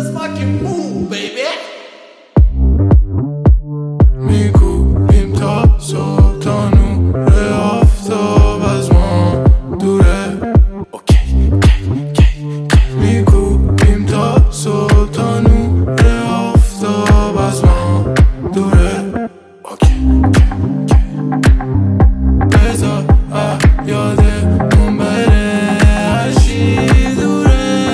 let's fucking move baby. میگوییم تا صبح تا نور آفتاب از ما دوره. میگوییم تا صبح تا نور آفتاب از ما دوره. بذار یادمون بره هرچی دوره.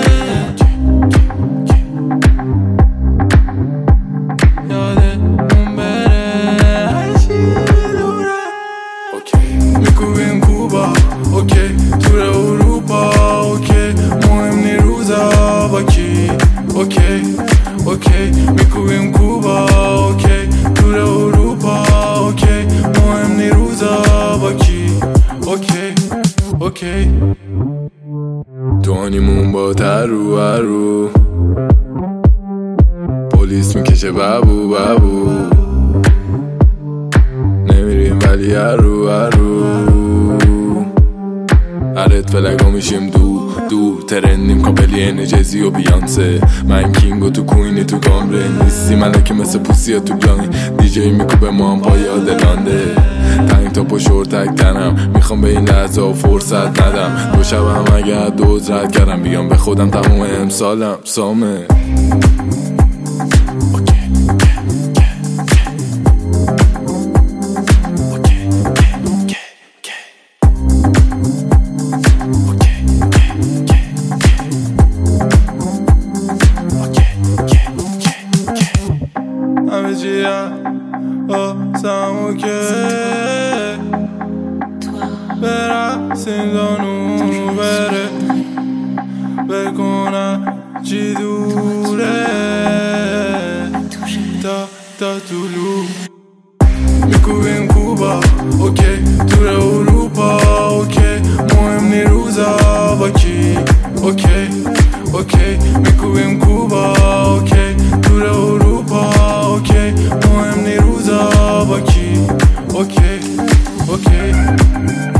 یادمون بره هرچی دوره. میگوییم کوبا اوکی، تور اروپا اوکی، مهم نی روزا با کی اوکی. میگوییم کوبا اوکی، تور اروپا اوکی، مهم نی روزا با کی اوکی. دوانیمون با ترو پلیس میکشه بابو نمیریم ولی هرو هرت فلگا میشیم دو ترندیم کامپلی جزی و بیانسه. من کینگ و تو کوینی تو گامره نیستی ملکه مثل پوسی تو گانی. دیجی میکوبه ما هم پای آدلانده تنگ تا پشور تک تنم. میخوام به این لحظه و فرصت ندم. دو شبم اگر دوز رد کردم بیام به خودم تموم امسالم سامه. همه چیم آسمو که برسیم دانو بره بکنم چی دوره تا طولو. میگوییم کوبا اوکی، تور اروپا اوکی، مهم نی روزا با کی اوکی. میگوییم کوبا اوکی، تور اروپا اوکی، مهم نی روزا با کی اوکی.